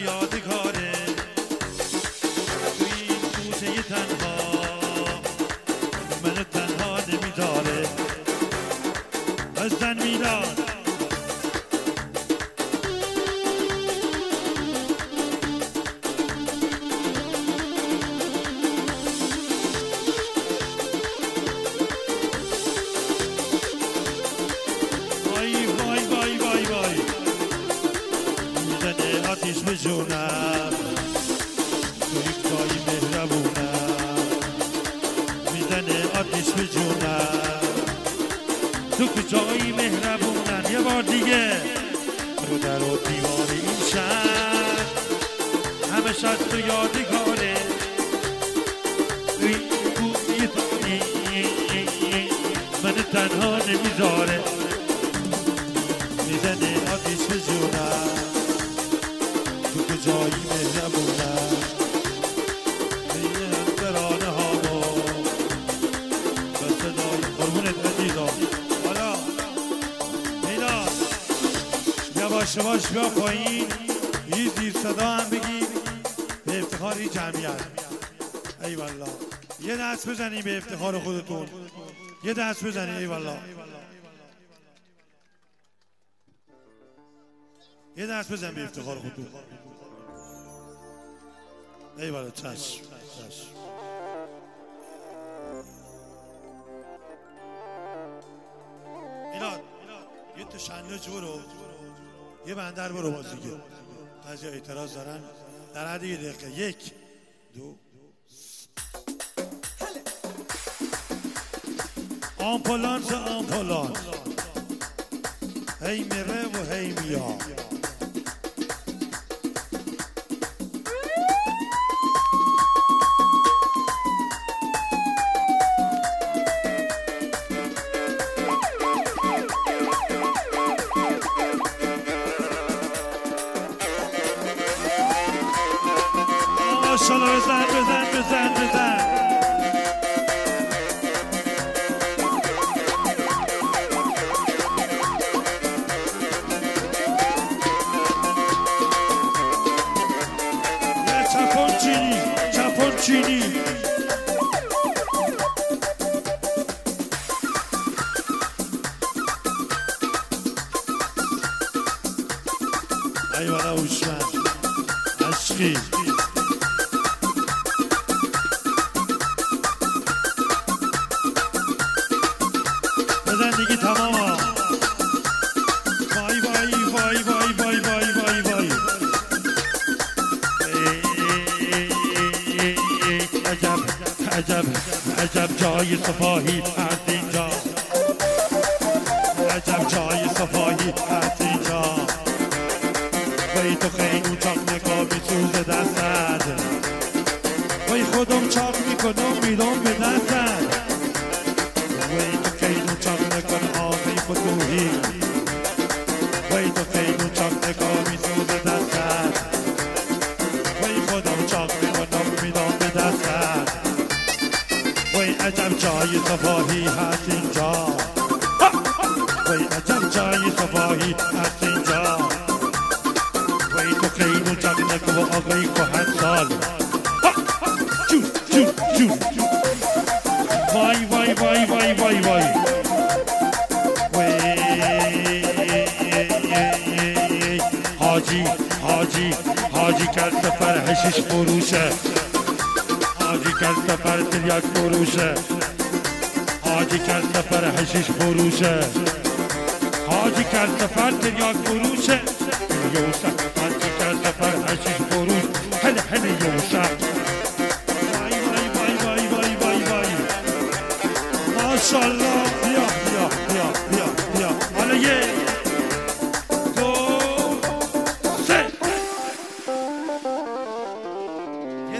یادگاره تو این کوچه تنها منو تنها نمیداره از زن میلاد آتیش به جونم توی کاری مهربونم میزنه آتیش به جونم تو کجایی مهربونم یه بار دیگه رو در و دیوار این شهر همه شد تو یادگاره توی کوی من تنها نمیذاره میزنه آتیش به جونم تو کجایی مهربونم این ترانه هامو به صدای قربونت عزیزا حالا میلاد یواش یواش بیا پایین یه زیر صدا هم بگی به افتخار این جمعیت ای والله یه دست بزنیم به افتخار خودتون یه دست بزنیم ای والله یه دست بزن به افتخار خودتون ای والا چشم میلاد یه تشنج برو یه بندر برو باز دیگه بعضی اعتراض دارن در حد یه دقیقه 1 2 آمپولانس آمپولانس هی میره و هی میاد ماشاءالله بزن چاپونچینی ایوالا هوشمند عشقی بزن دیگه تمام ها وای عجب جای صفاهی هست اینجا عجب جای صفاهی هست اینجا وای تو خیلی چاق نگاه میسوز دستت وای خودم چاق میکنم میرم به دستت وای تو خیلی چاق نکن آقای فتوحی وای تو خیلی چاق نگاه میسوز دستت وای خودم چاق میکنم میرم به دستت وای عجب جای صفاهی هست اینجا وای عجب جای صفاهی هست اینجا وای تو خیلی چاق نگاه آقای کهن سال جون وای حاجی کل سفر حشیش فروشه حاجی کل سفر تریاک فروشه حاجی کل سفر حشیش فروشه حاجی کل سفر تریاک فروشه یوسف